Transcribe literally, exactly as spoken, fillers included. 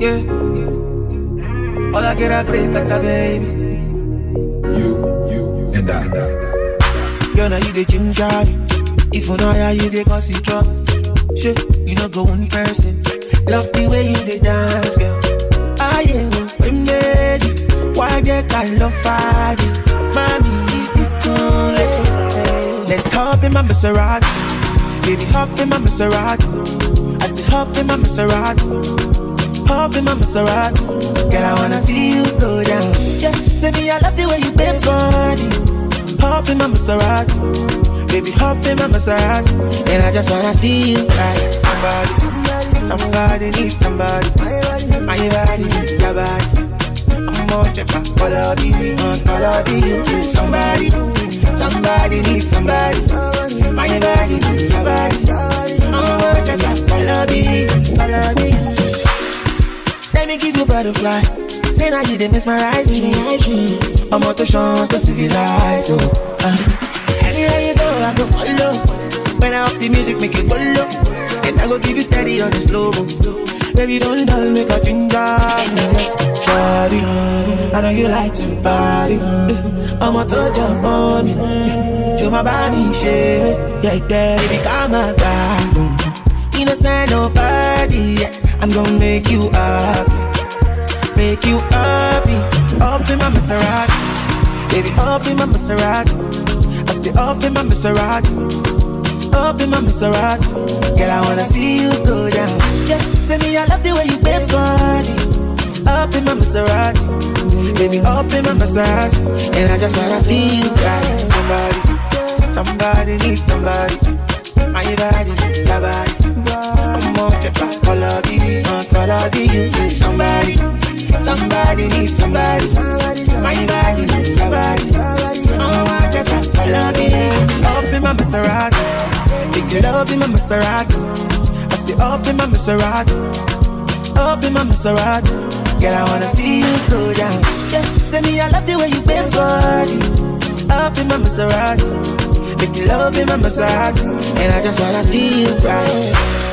Yeah. All I get a break at the baby. You, you, and I. Girl, now you the ginger. If you know how you the cause you drop. Shit, you know go one person. Love the way you the dance, girl. I am we made it. Why get I love five? Mommy, you cool. Let's hop in my Maserati. Baby, hop in my Maserati. I said hop in my Maserati. Hop in my Maserati. Girl, I wanna see you go down. Yeah, say me I love the way you bend body. Hop in my Maserati. Baby, hop in my Maserati. And I just wanna see you ride. Somebody, somebody needs somebody. My body, your body. I'm more check my color, be color, be somebody. Somebody needs somebody. My body, your body. I'm more check my color, be color, be. Let me give you butterfly. Say now you didn't mesmerize me. I'm out to shine to civilize. Oh, uh. Anywhere you go, I go follow. When I up the music, make it go low. And I go give you steady on the slow. Baby, don't dull, make a ginger. Shawty, I know you like to party. I'm out to jump on me. Show my body, shake. Yeah, baby, come on, God. Innocent, nobody. I'm gonna make you happy. Make you happy. Up in my Maserati. Baby, up in my Maserati. I say up in my Maserati. Up in my Maserati. Girl, I wanna see you go down. Yeah, say me I love the way you bend body. Up in my Maserati. Baby, up in my Maserati. And I just wanna see you ride. Somebody, somebody needs somebody. My body, your body. I'm more check my color, be color, be somebody. Somebody needs somebody. My body, your body. I'm more check my color, be up in my Maserati. Take your love in my Maserati. I say up in my Maserati. Up in my Maserati. Girl, I wanna see you go down. Yeah, say me I love the way you bend body. Up in my Maserati. Make your love in my Maserati. And I just wanna see you ride.